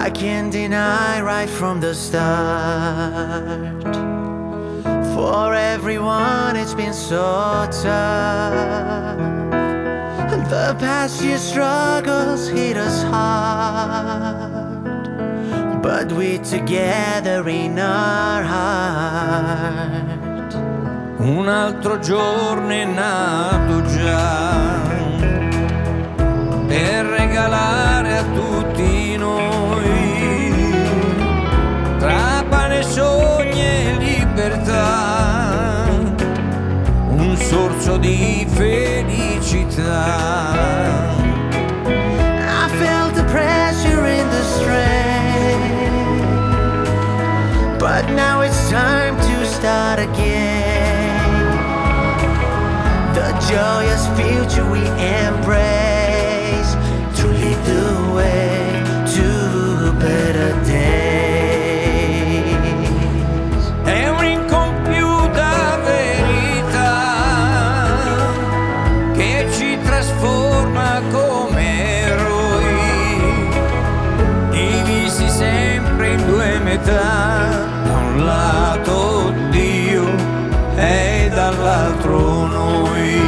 I can't deny right from the start. For everyone it's been so tough. The past year's struggles hit us hard, but we're together in our heart. Un altro giorno è nato già per regalare a tutti noi, tra pane, sogni e libertà, un sorso di felicità. I felt the pressure and the strain, but now it's time to start again. The joyous future we embrace, to lead the way to better days. È un'incompiuta verità che ci trasforma come eroi, divisi sempre in due metà, da un lato Dio e dall'altro noi.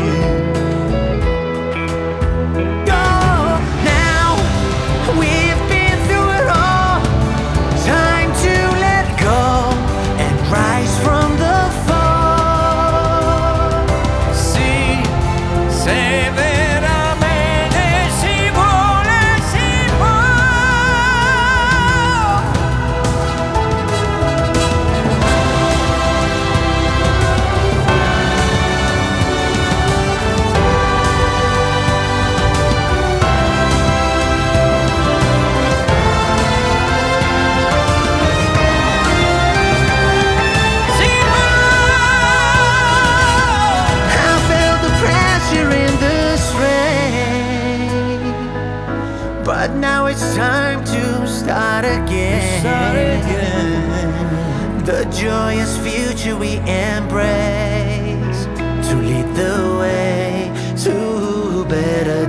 But now it's time to start again. The joyous future we embrace, to lead the way to better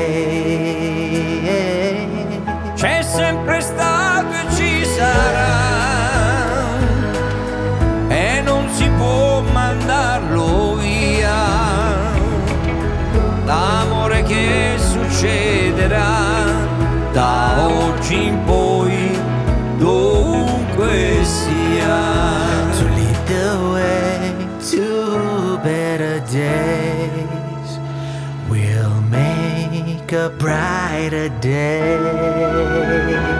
days. C'è sempre stato e ci sarà, e non si può mandarlo via, l'amore che succederà da oggi in poi, dovunque sia. To lead the way to better days, we'll make a brighter day.